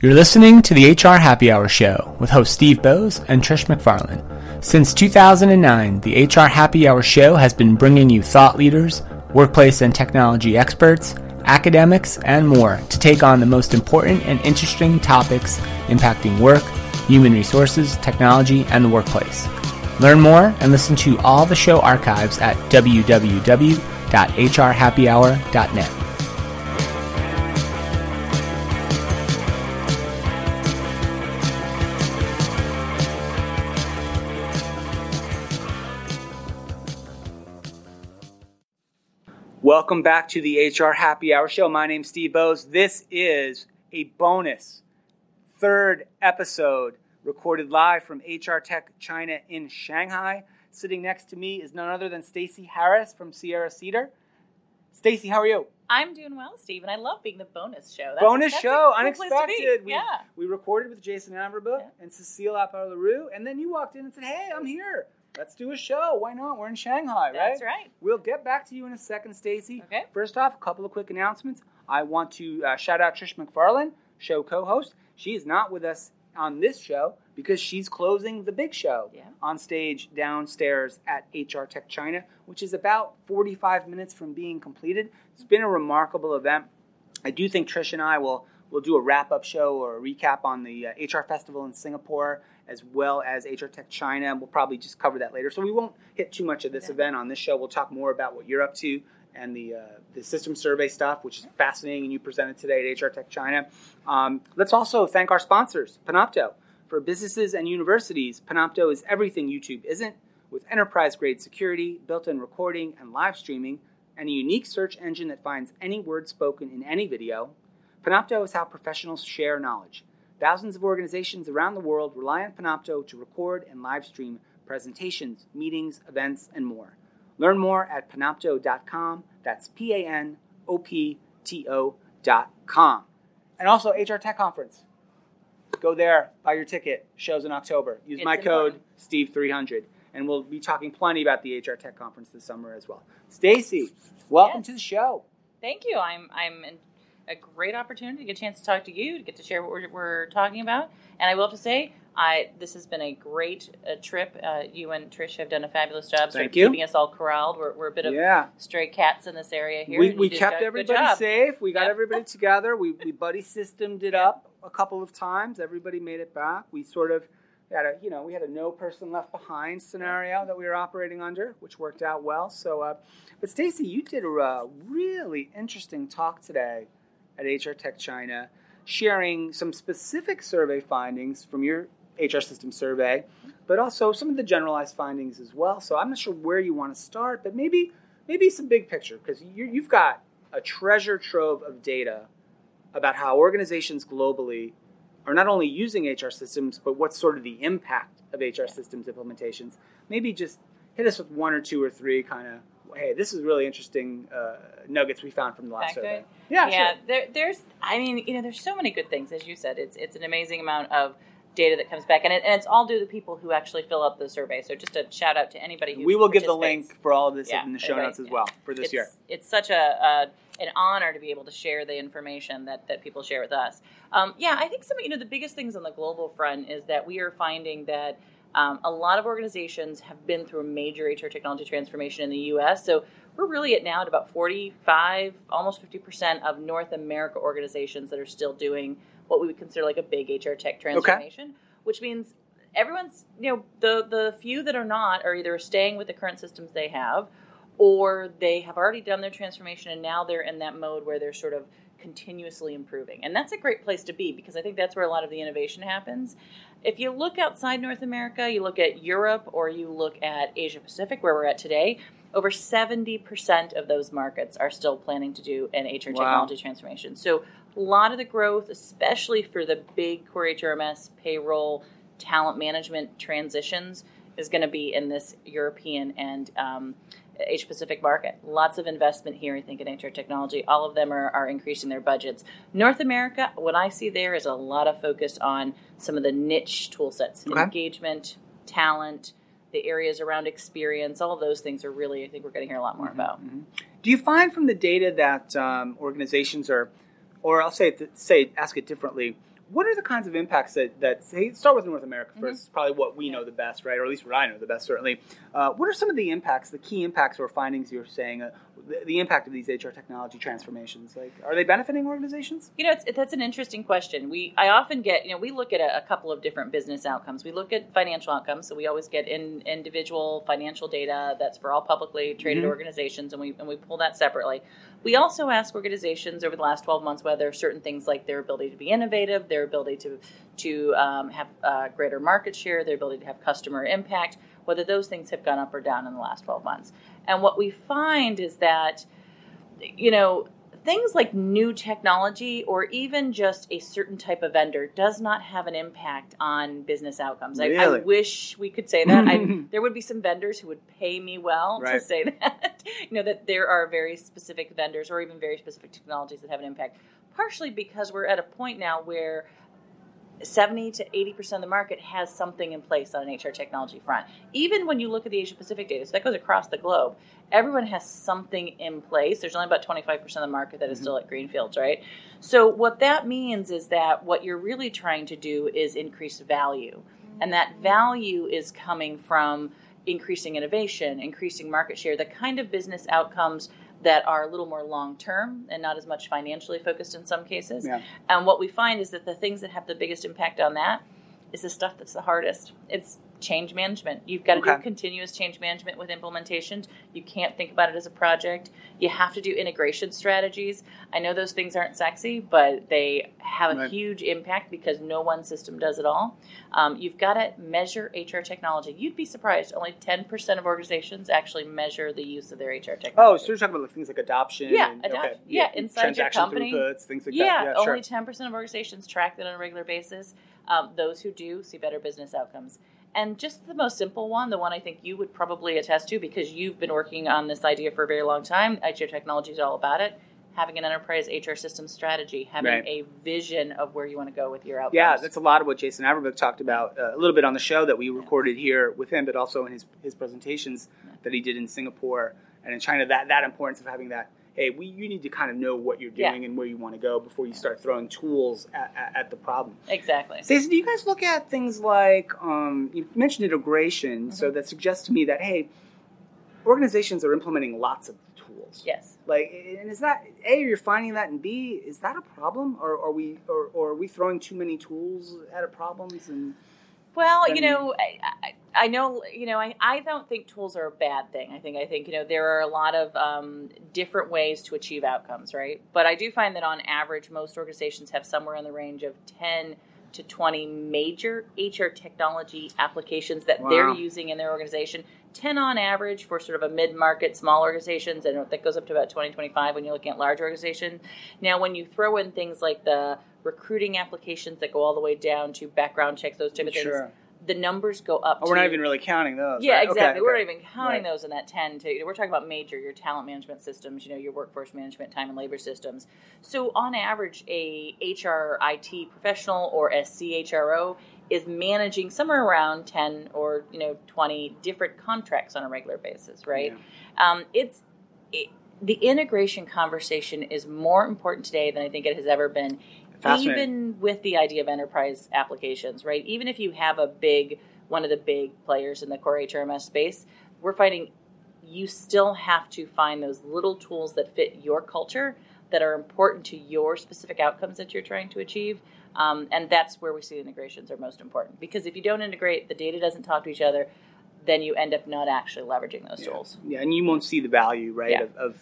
You're listening to the HR Happy Hour Show with host Steve Bowes and Trish McFarlane. Since 2009, the HR Happy Hour Show has been bringing you thought leaders, workplace and technology experts, academics, and more to take on the most important and interesting topics impacting work, human resources, technology, and the workplace. Learn more and listen to all the show archives at www.hrhappyhour.net. Welcome back to the HR Happy Hour Show. My name's Steve Bowes. This is a bonus third episode recorded live from HR Tech China in Shanghai. Sitting next to me is none other than Stacey Harris from Sierra Cedar. Stacey, how are you? I'm doing well, Steve, and I love being the bonus show. That's unexpected. Yeah. We recorded with Jason Averbuch and Cecile Apar-LaRue, and then you walked in and said, hey, I'm here. Let's do a show. Why not? We're in Shanghai, right? That's right. We'll get back to you in a second, Stacey. Okay. First off, a couple of quick announcements. I want to shout out Trish McFarlane, show co-host. She is not with us on this show because she's closing the big show on stage downstairs at HR Tech China, which is about 45 minutes from being completed. It's been a remarkable event. I do think Trish and I will do a wrap-up show or a recap on the HR Festival in Singapore, as well as HR Tech China. We'll probably just cover that later. So we won't hit too much of this event on this show. We'll talk more about what you're up to and the system survey stuff, which is fascinating, and you presented today at HR Tech China. Let's also thank our sponsors, Panopto. For businesses and universities, Panopto is everything YouTube isn't, with enterprise-grade security, built-in recording, and live streaming, and a unique search engine that finds any word spoken in any video. Panopto is how professionals share knowledge. Thousands of organizations around the world rely on Panopto to record and live stream presentations, meetings, events, and more. Learn more at panopto.com. That's panopto.com. And also HR Tech Conference. Go there, buy your ticket. Show's in October. Use my code, Steve300. And we'll be talking plenty about the HR Tech Conference this summer as well. Stacey, welcome to the show. Thank you. I'm in a great opportunity to get a chance to talk to you, to get to share what we're talking about. And I will have to say, this has been a great trip. You and Trish have done a fabulous job keeping us all corralled. We're a bit of stray cats in this area here. We kept everybody safe. We got everybody together. We buddy systemed it up a couple of times. Everybody made it back. We sort of had a no person left behind scenario that we were operating under, which worked out well. So, but Stacey, you did a really interesting talk today at HR Tech China, sharing some specific survey findings from your HR system survey, but also some of the generalized findings as well. So I'm not sure where you want to start, but maybe some big picture, because you've got a treasure trove of data about how organizations globally are not only using HR systems, but what's sort of the impact of HR systems implementations. Maybe just hit us with one or two or three kind of, hey, this is really interesting nuggets we found from the last survey. Yeah. Sure. There's so many good things, as you said. It's an amazing amount of data that comes back, and it's all due to the people who actually fill out the survey. So just a shout out to anybody who we will give the link for all of this in the show notes as well for this year. It's such an honor to be able to share the information that people share with us. I think some the biggest things on the global front is that we are finding that a lot of organizations have been through a major HR technology transformation in the U.S. So we're really at about 45, almost 50% of North America organizations that are still doing what we would consider like a big HR tech transformation, which means everyone's, the few that are not are either staying with the current systems they have, or they have already done their transformation and now they're in that mode where they're sort of continuously improving. And that's a great place to be, because I think that's where a lot of the innovation happens. If you look outside North America, you look at Europe or you look at Asia Pacific, where we're at today, over 70% of those markets are still planning to do an HR technology transformation. So a lot of the growth, especially for the big core HRMS, payroll, talent management transitions, is going to be in this European and Asia Pacific market. Lots of investment here, I think, in HR technology. All of them are increasing their budgets. North America, what I see there is a lot of focus on some of the niche tool sets, engagement, talent, the areas around experience. All of those things are really, I think we're going to hear a lot more about. Do you find from the data that organizations are, or I'll ask it differently, What are the kinds of impacts that say, start with North America first, Mm-hmm. it's probably what we know the best, right? Or at least what I know the best, certainly. What are some of the impacts, the key impacts or findings you're saying, the impact of these HR technology transformations? Like, are they benefiting organizations? That's an interesting question. I often get, we look at a couple of different business outcomes. We look at financial outcomes, so we always get individual financial data that's for all publicly traded Mm-hmm. organizations, and we pull that separately. We also ask organizations over the last 12 months whether certain things like their ability to be innovative, their ability to have greater market share, their ability to have customer impact, whether those things have gone up or down in the last 12 months. And what we find is that, things like new technology or even just a certain type of vendor does not have an impact on business outcomes. Really? I wish we could say that. There would be some vendors who would pay me well Right. to say that, that there are very specific vendors or even very specific technologies that have an impact, partially because we're at a point now where 70 to 80% of the market has something in place on an HR technology front. Even when you look at the Asia Pacific data, so that goes across the globe, everyone has something in place. There's only about 25% of the market that is still at greenfields, right? So what that means is that what you're really trying to do is increase value. And that value is coming from increasing innovation, increasing market share, the kind of business outcomes that are a little more long-term and not as much financially focused in some cases. Yeah. And what we find is that the things that have the biggest impact on that is the stuff that's the hardest. It's change management. You've got to do continuous change management with implementations. You can't think about it as a project. You have to do integration strategies. I know those things aren't sexy, but they have a huge impact because no one system does it all. You've got to measure HR technology. You'd be surprised. Only 10% of organizations actually measure the use of their HR technology. Oh, so you're talking about things like adoption. Yeah, and, adoption. Yeah, inside your transaction company. throughputs, things like that. Yeah, Yeah, only 10% of organizations track that on a regular basis. Those who do see better business outcomes. And just the most simple one, the one I think you would probably attest to because you've been working on this idea for a very long time, HR technology is all about it, having an enterprise HR system strategy, having a vision of where you want to go with your outcomes. Yeah, that's a lot of what Jason Averbuch talked about a little bit on the show that we recorded here with him, but also in his presentations that he did in Singapore and in China, that importance of having that, hey, you need to kind of know what you're doing and where you want to go before you start throwing tools at the problem. Exactly. Stacey, do you guys look at things like, you mentioned integration, so that suggests to me that, hey, organizations are implementing lots of tools. Yes. Like, and is that, A, you're finding that, and B, is that a problem? Or are we throwing too many tools at problems? Well, I know, I don't think tools are a bad thing. I think, there are a lot of different ways to achieve outcomes, right? But I do find that on average, most organizations have somewhere in the range of 10 to 20 major HR technology applications that they're using in their organization. 10 on average for sort of a mid-market, small organizations, and that goes up to about 20, 25 when you're looking at large organizations. Now, when you throw in things like the recruiting applications that go all the way down to background checks, those type of things, the numbers go up. We're not even really counting those. Yeah, right? exactly. Okay. We're not even counting those in that 10 to, we're talking about major, your talent management systems, your workforce management, time and labor systems. So on average, a HR IT professional or a CHRO is managing somewhere around 10 or 20 different contracts on a regular basis, right? Yeah. The integration conversation is more important today than I think it has ever been. Even with the idea of enterprise applications, right? Even if you have one of the big players in the core HRMS space, we're finding you still have to find those little tools that fit your culture, that are important to your specific outcomes that you're trying to achieve. And that's where we see integrations are most important. Because if you don't integrate, the data doesn't talk to each other, then you end up not actually leveraging those tools. Yeah, and you won't see the value, right, of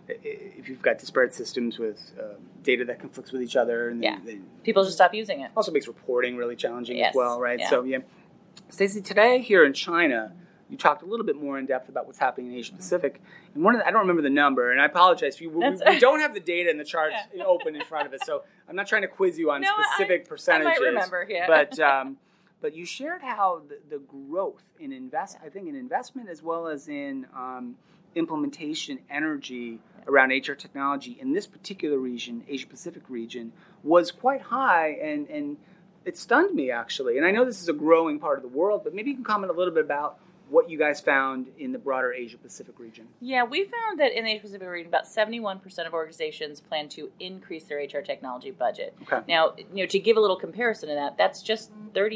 if you've got disparate systems with data that conflicts with each other. And people just stop using it. Also makes reporting really challenging as well, right? Yeah. So, Stacey, today here in China, you talked a little bit more in depth about what's happening in Asia Pacific. And I don't remember the number, and I apologize. We don't have the data and the charts open in front of us, so I'm not trying to quiz you on specific percentages. I might remember, yeah. But you shared how the growth in investment as well as in implementation energy around HR technology in this particular region, Asia Pacific region, was quite high, and it stunned me actually. And I know this is a growing part of the world, but maybe you can comment a little bit about what you guys found in the broader Asia-Pacific region. Yeah, we found that in the Asia-Pacific region, about 71% of organizations plan to increase their HR technology budget. Okay. Now, to give a little comparison to that, that's just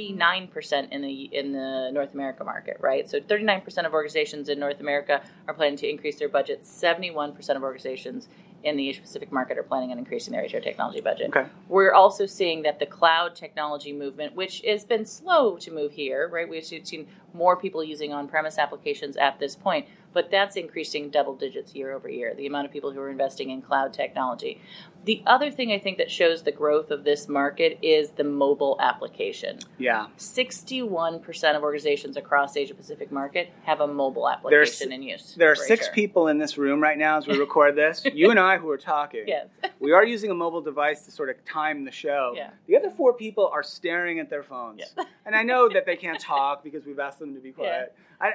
39% in the North America market, right? So 39% of organizations in North America are planning to increase their budget. 71% of organizations in the Asia-Pacific market are planning on increasing their HR technology budget. Okay. We're also seeing that the cloud technology movement, which has been slow to move here, right? We've seen more people using on-premise applications at this point, but that's increasing double digits year over year, the amount of people who are investing in cloud technology. The other thing I think that shows the growth of this market is the mobile application. Yeah. 61% of organizations across the Asia-Pacific market have a mobile application in use. There are 6 people in this room right now as we record this. You and I who are talking. Yes. We are using a mobile device to sort of time the show. Yeah. The other 4 people are staring at their phones. Yeah. And I know that they can't talk because we've asked them to be quiet. Yeah.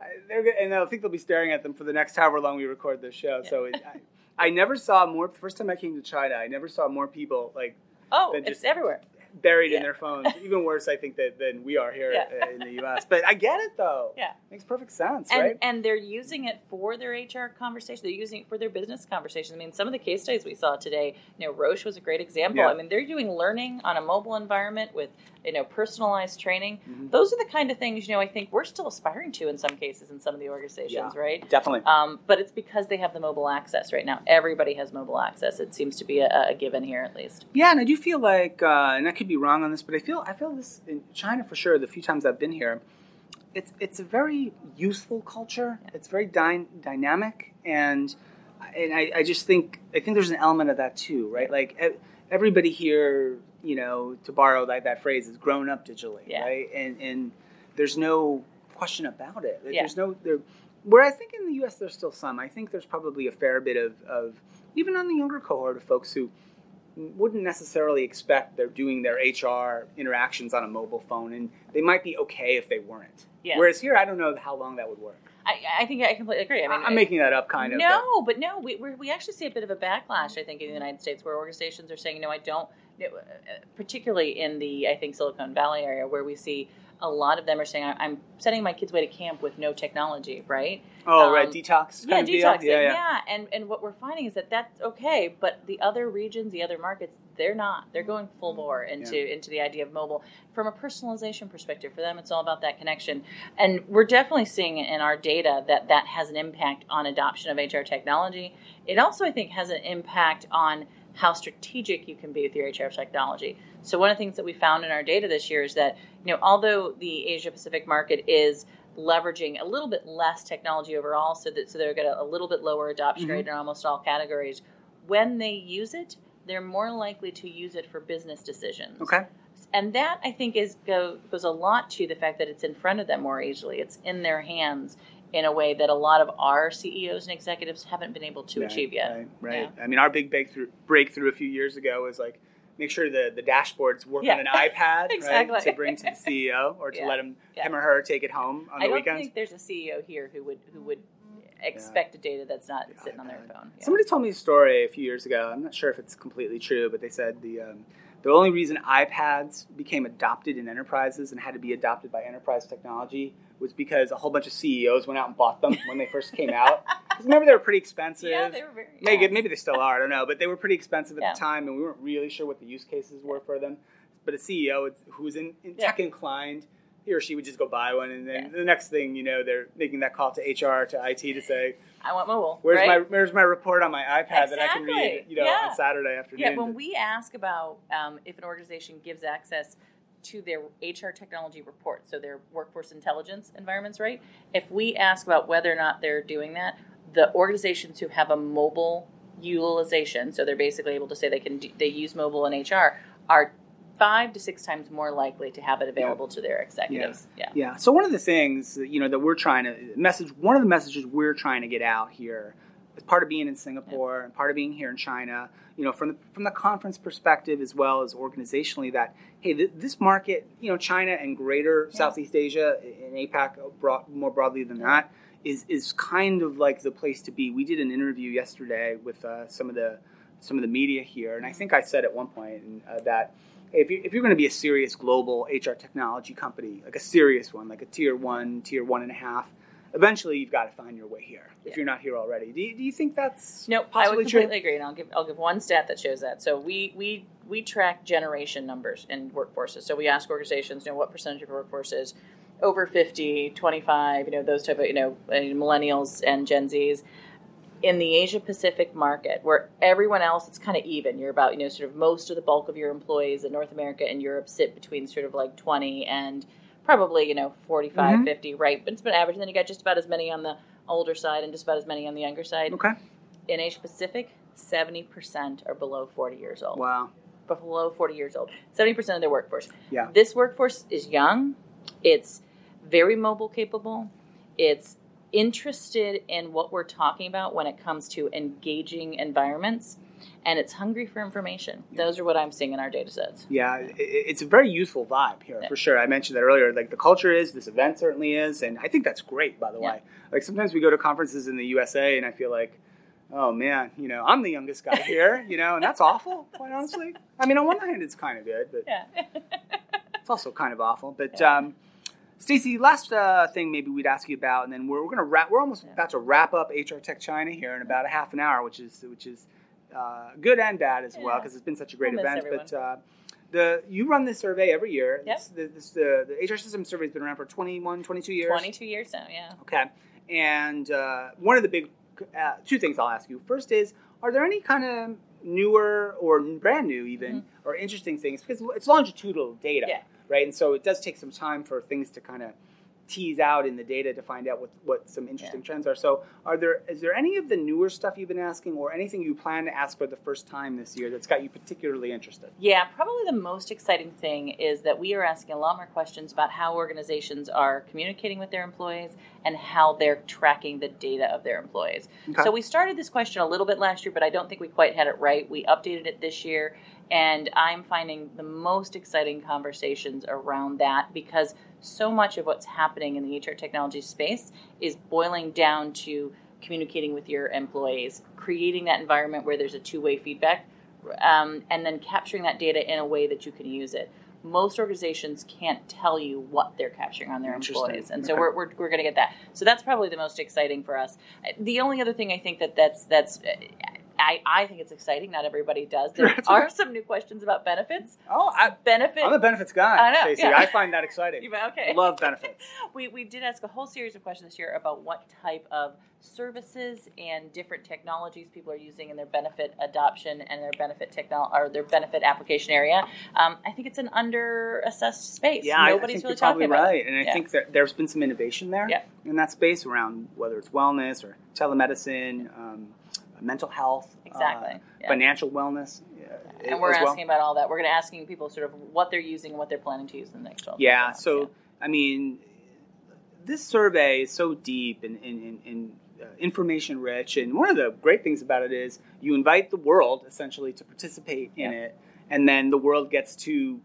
And I think they'll be staring at them for the next however long we record this show. Yeah. So I never saw more. The first time I came to China, I never saw more people It's everywhere. buried in their phones. Even worse, I think, than we are here in the U.S. But I get it, though. Yeah. Makes perfect sense, and, right? And they're using it for their HR conversation. They're using it for their business conversations. I mean, some of the case studies we saw today, Roche was a great example. Yeah. I mean, they're doing learning on a mobile environment with, personalized training. Mm-hmm. Those are the kind of things, I think we're still aspiring to in some cases in some of the organizations, right? Definitely. But it's because they have the mobile access right now. Everybody has mobile access. It seems to be a given here at least. Yeah, and I do feel like, and I could be wrong on this, but I feel this in China for sure. The few times I've been here, it's a very youthful culture. Yeah. It's very dynamic, and I just think there's an element of that too, right? Like everybody here, to borrow that phrase, is grown up digitally, right? And there's no question about it. There's where I think in the U.S. there's still some. I think there's probably a fair bit of even on the younger cohort of folks who wouldn't necessarily expect they're doing their HR interactions on a mobile phone, and they might be okay if they weren't. Yes. Whereas here, I don't know how long that would work. I think I completely agree. I mean, I'm making that up, kind of. No, we actually see a bit of a backlash, I think, in the United States, where organizations are saying, I don't, particularly in the, I think, Silicon Valley area, where we see a lot of them are saying, I'm sending my kids away to camp with no technology, right? Oh, right, detox kind of deal? Detoxing, yeah. And what we're finding is that that's okay, but the other regions, the other markets, they're not. They're going full bore into the idea of mobile. From a personalization perspective, for them, it's all about that connection. And we're definitely seeing in our data that has an impact on adoption of HR technology. It also, I think, has an impact on how strategic you can be with your HR technology. So one of the things that we found in our data this year is that, although the Asia Pacific market is leveraging a little bit less technology overall, so they're got a little bit lower adoption rate in almost all categories, when they use it, they're more likely to use it for business decisions. Okay. And that, I think, goes a lot to the fact that it's in front of them more easily. It's in their hands in a way that a lot of our CEOs and executives haven't been able to achieve yet. Right. Yeah. I mean, our big breakthrough a few years ago was make sure the dashboards work on an iPad, exactly. right, to bring to the CEO or to let him or her take it home on the weekends. I don't think there's a CEO here who would expect data that's not sitting on their phone. Yeah. Somebody told me a story a few years ago. I'm not sure if it's completely true, but they said the only reason iPads became adopted in enterprises and had to be adopted by enterprise technology was because a whole bunch of CEOs went out and bought them when they first came out. Because remember, they were pretty expensive. Yeah, they were very. Maybe they still are. I don't know, but they were pretty expensive at the time, and we weren't really sure what the use cases were for them. But a CEO who was in tech inclined, he or she would just go buy one, and then the next thing they're making that call to HR, to IT to say, I want mobile. Where's my report on my iPad that I can read on Saturday afternoon? Yeah, when we ask about if an organization gives access to their HR technology report, so their workforce intelligence environments, right? If we ask about whether or not they're doing that, the organizations who have a mobile utilization, so they're basically able to say they use mobile in HR, are 5 to 6 times more likely to have it available to their executives. Yeah. So one of the things that we're trying to one of the messages we're trying to get out here, as part of being in Singapore and part of being here in China, from the conference perspective as well as organizationally, that hey, this market, China and greater Southeast Asia and APAC more broadly than that, is kind of like the place to be. We did an interview yesterday with some of the media here, and I think I said at one point that if you're going to be a serious global HR technology company, like a serious one, like a tier 1.5, eventually you've got to find your way here if you're not here already. Do you think that's nope? I would completely agree, and I'll give one stat that shows that. So we track generation numbers in workforces. So we ask organizations, what percentage of your workforce is over 50, 25, those type of millennials and Gen Zs. In the Asia Pacific market, where everyone else, it's kind of even. You're about, sort of most of the bulk of your employees in North America and Europe sit between sort of like 20 and probably, 45, 50, right? But it's been average. And then you got just about as many on the older side and just about as many on the younger side. Okay. In Asia Pacific, 70% are below 40 years old. Wow. Below 40 years old. 70% of their workforce. Yeah. This workforce is young. It's very mobile capable. It's interested in what we're talking about when it comes to engaging environments, and it's hungry for information. Those are what I'm seeing in our data sets. Yeah, it's a very useful vibe here, for sure. I mentioned that earlier. Like, the culture is, this event certainly is, and I think that's great, by the way. Like, sometimes we go to conferences in the USA, and I feel like, oh, man, I'm the youngest guy here, and that's awful, quite honestly. I mean, on one hand, it's kind of good, but it's also kind of awful. But, Stacey, last thing maybe we'd ask you about, and then we're going to wrap. We're almost about to wrap up HR Tech China here in about a half an hour, which is good and bad as well, because it's been such a great event. But you run this survey every year. Yep. The HR System survey has been around for 21, 22 years. 22 years now, yeah. Okay, and one of the big two things I'll ask you. First is, are there any kind of newer or brand new even or interesting things, because it's longitudinal data. Yeah. Right, and so it does take some time for things to kind of tease out in the data to find out what some interesting trends are. So is there any of the newer stuff you've been asking, or anything you plan to ask for the first time this year that's got you particularly interested? Yeah, probably the most exciting thing is that we are asking a lot more questions about how organizations are communicating with their employees and how they're tracking the data of their employees. Okay. So we started this question a little bit last year, but I don't think we quite had it right. We updated it this year. And I'm finding the most exciting conversations around that, because so much of what's happening in the HR technology space is boiling down to communicating with your employees, creating that environment where there's a two-way feedback, and then capturing that data in a way that you can use it. Most organizations can't tell you what they're capturing on their employees, and so we're going to get that. So that's probably the most exciting for us. The only other thing I think that's I think it's exciting. Not everybody does. There are some new questions about benefits. Oh, I'm a benefits guy, I know, Stacey. Yeah. I find that exciting. Okay. Love benefits. We did ask a whole series of questions this year about what type of services and different technologies people are using in their benefit adoption and their benefit their benefit application area. I think it's an under-assessed space. Yeah, nobody's I think really talking about right. And I think that there's been some innovation there in that space around whether it's wellness or telemedicine, mental health, financial wellness. And we're asking about all that. We're going to asking people sort of what they're using and what they're planning to use in the next 12 months. Yeah, so, I mean, this survey is so deep and information rich, and one of the great things about it is you invite the world, essentially, to participate in it, and then the world gets to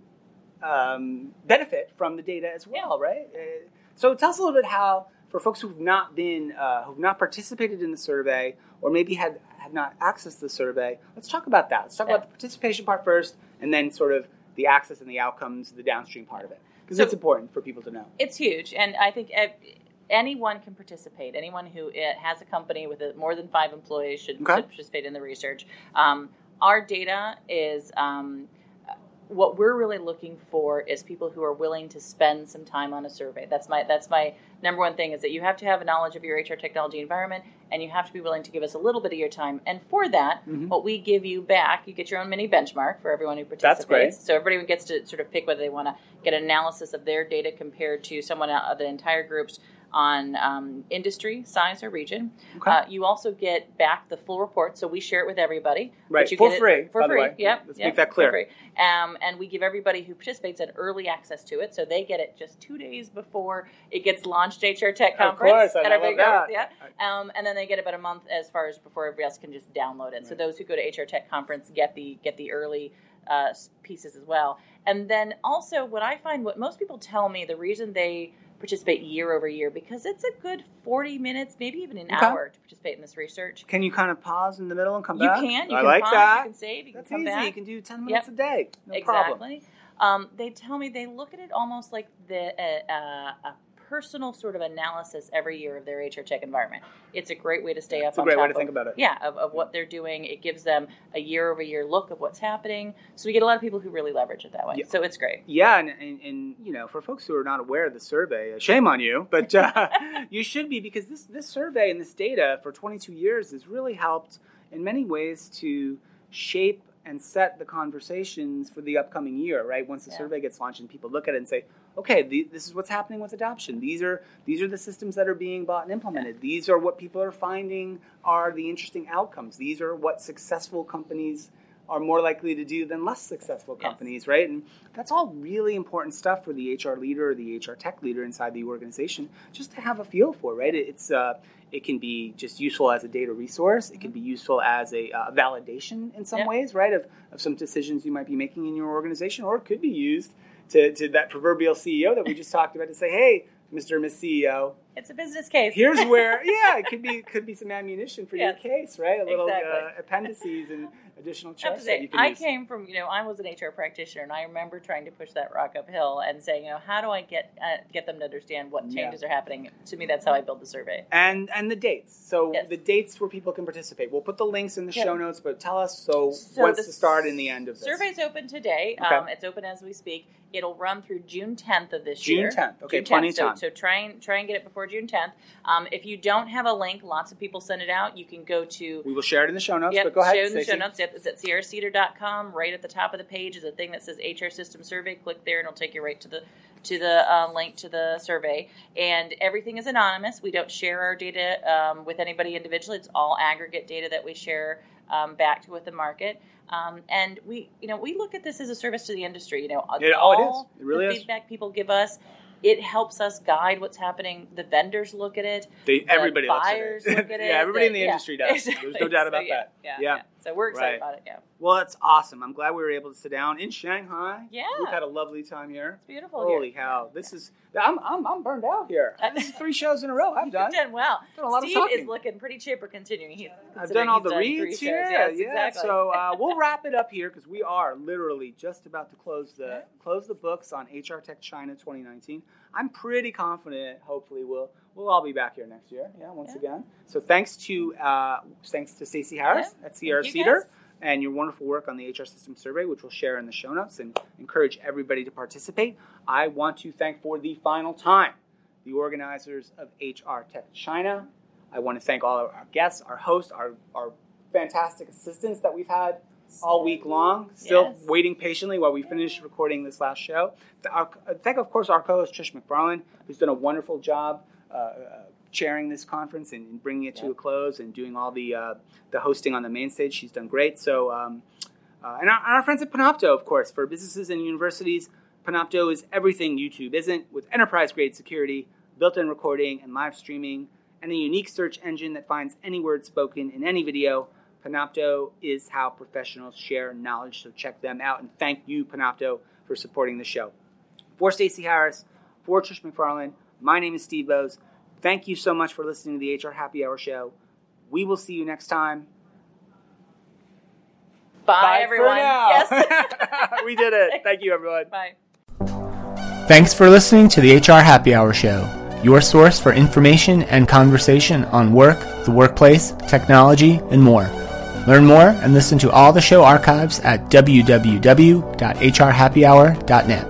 benefit from the data as well, right? So tell us a little bit how, for folks who've not participated in the survey, or maybe have not accessed the survey, let's talk about that. Let's talk about the participation part first, and then sort of the access and the outcomes, the downstream part of it, because it's important for people to know. It's huge, and I think anyone can participate. Anyone who has a company with more than 5 employees should participate in the research. Our data is what we're really looking for is people who are willing to spend some time on a survey. That's my number one thing, is that you have to have a knowledge of your HR technology environment, and you have to be willing to give us a little bit of your time. And for that, what we give you back, you get your own mini benchmark for everyone who participates. That's great. So everybody gets to sort of pick whether they want to get an analysis of their data compared to someone out of the entire group's on industry, size, or region. Okay. You also get back the full report, so we share it with everybody. Right, you for free, by the way. Yep. Let's make that clear. For free. And we give everybody who participates an early access to it, so they get it just 2 days before it gets launched at HR Tech Conference. Of course, I love that. Yeah. And then they get about a month as far as before everybody else can just download it. Right. So those who go to HR Tech Conference get the early pieces as well. And then also what I find, what most people tell me, the reason they participate year over year because it's a good 40 minutes, maybe even an hour to participate in this research. Can you kind of pause in the middle and come back? You can like pause, that. you can save, you That's can come easy. back. You can do 10 minutes a day. No problem. Problem. They tell me they look at it almost like a personal sort of analysis every year of their HR tech environment. It's a great way to stay up on top. It's a great way to think about it. Yeah, of what they're doing. It gives them a year-over-year look of what's happening. So we get a lot of people who really leverage it that way. Yeah. So it's great. Yeah, and you know, for folks who are not aware of the survey, shame on you, but you should be, because this survey and this data for 22 years has really helped in many ways to shape and set the conversations for the upcoming year, right? Once the survey gets launched and people look at it and say, okay, this is what's happening with adoption. These are the systems that are being bought and implemented. These are what people are finding are the interesting outcomes. These are what successful companies are more likely to do than less successful companies, right? And that's all really important stuff for the HR leader or the HR tech leader inside the organization just to have a feel for, right? It can be just useful as a data resource. It can be useful as a validation in some ways, right, of some decisions you might be making in your organization, or it could be used to that proverbial CEO that we just talked about to say, hey, Mr. and Ms. CEO, it's a business case. Here's where, it could be some ammunition for your case, right? A little appendices and additional checks that you can use. I came from, I was an HR practitioner, and I remember trying to push that rock uphill and saying, how do I get them to understand what changes are happening? To me, that's how I build the survey. And the dates. So the dates where people can participate. We'll put the links in the show notes, but tell us, what's the start and the end of this? Survey's open today. Okay. It's open as we speak. It'll run through June 10th of this year. June 10th. Okay, plenty of time. So try and get it before June 10th. If you don't have a link, lots of people send it out. You can go to... We will share it in the show notes, but go ahead, share it in the show notes. It's at sierracedar.com. Right at the top of the page is a thing that says HR System Survey. Click there, and it'll take you right to the link to the survey. And everything is anonymous. We don't share our data with anybody individually. It's all aggregate data that we share back with the market. And we look at this as a service to the industry. It is. It really is. The feedback people give us, it helps us guide what's happening. The vendors look at it. Everybody buyers look at it. Everybody in the industry does. Exactly. There's no doubt about that. Yeah. So we're excited about it. Yeah. Well, that's awesome. I'm glad we were able to sit down in Shanghai. Yeah. We've had a lovely time here. It's beautiful. Holy cow! This is. I'm burned out here. This is 3 shows in a row I've done. You've done well. Done a lot Steve of talking. is looking pretty chipper continuing. I've done all the reads here. Yes, exactly. So we'll wrap it up here because we are literally just about to close the books on HR Tech China 2019. I'm pretty confident. Hopefully, we'll all be back here next year. Once again. So thanks to Stacey Harris at Sierra Cedar and your wonderful work on the HR System Survey, which we'll share in the show notes and encourage everybody to participate. I want to thank for the final time the organizers of HR Tech China. I want to thank all of our guests, our hosts, our fantastic assistants that we've had all week long, still waiting patiently while we finish recording this last show. Thank, of course, our co-host Trish McFarlane, who's done a wonderful job chairing this conference and bringing it to a close and doing all the hosting on the main stage. She's done great. So, and our friends at Panopto, of course, for businesses and universities. Panopto is everything YouTube isn't, with enterprise-grade security, built-in recording and live streaming, and a unique search engine that finds any word spoken in any video. Panopto is how professionals share knowledge, so check them out. And thank you, Panopto, for supporting the show. For Stacey Harris, for Trish McFarlane, my name is Steve Bose. Thank you so much for listening to the HR Happy Hour show. We will see you next time. Bye everyone. Yes. We did it. Thank you, everyone. Bye. Thanks for listening to the HR Happy Hour show, your source for information and conversation on work, the workplace, technology, and more. Learn more and listen to all the show archives at www.hrhappyhour.net.